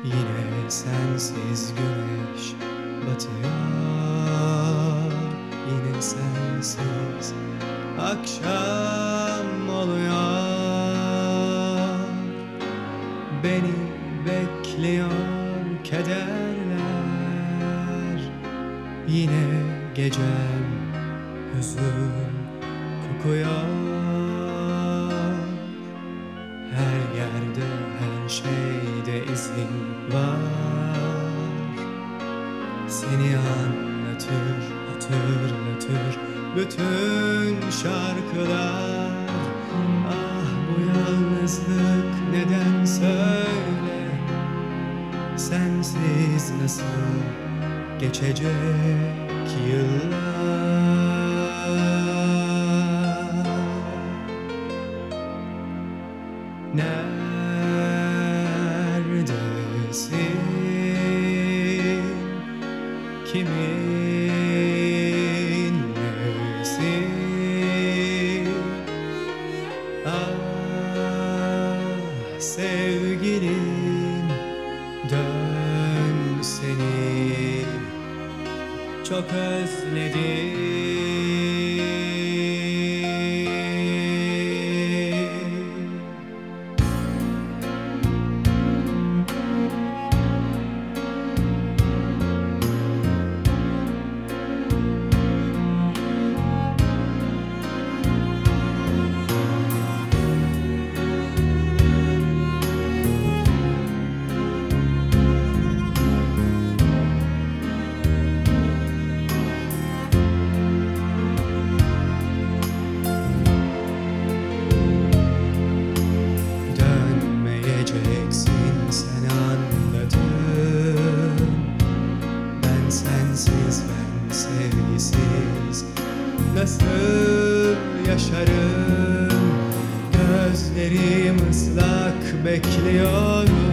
Yine sensiz güneş batıyor, yine sensiz akşam oluyor. Beni bekliyor kederler, yine gecem hüzün kokuyor. Her yerde, her şeyde izin var. Seni anlatır, hatırlatır bütün şarkılar. Ah, bu yalnızlık neden söyle, sensiz nasıl geçecek yıllar? Neredesin? Kiminlesin? Ah sevgilim, dön, seni çok özledim. Sen anladın, ben sensiz, ben sevgisiz nasıl yaşarım? Gözlerim ıslak bekliyor.